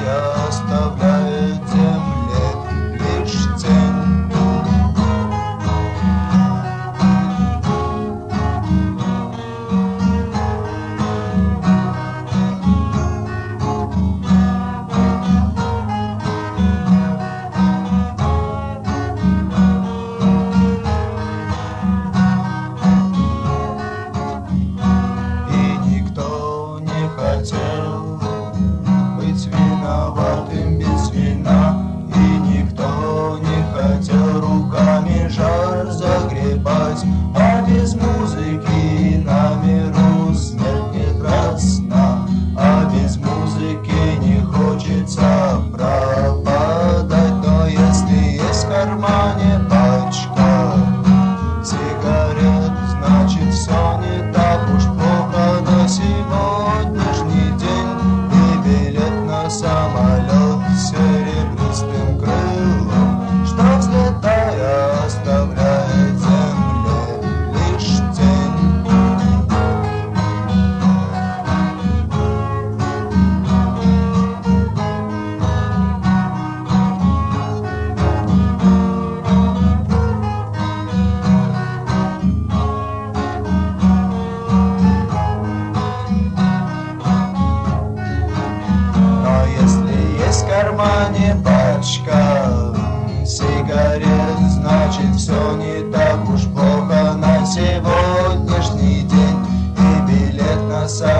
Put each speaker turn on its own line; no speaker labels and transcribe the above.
злетая, оставляет земле лишь тень. Хотел быть виноватым без вина, и никто не хотел руками жар загребать, а без музыки на миру смерть не красна, а без музыки не хочется пропадать. Но если есть в кармане пачка сигарет, значит все не так уж плохо на сегодняшний день. И билет на самолет с серебристым крылом, что взлетая оставляет земле лишь тень. В кармане пачка сигарет, значит все не так уж плохо на сегодняшний день. И билет на самолет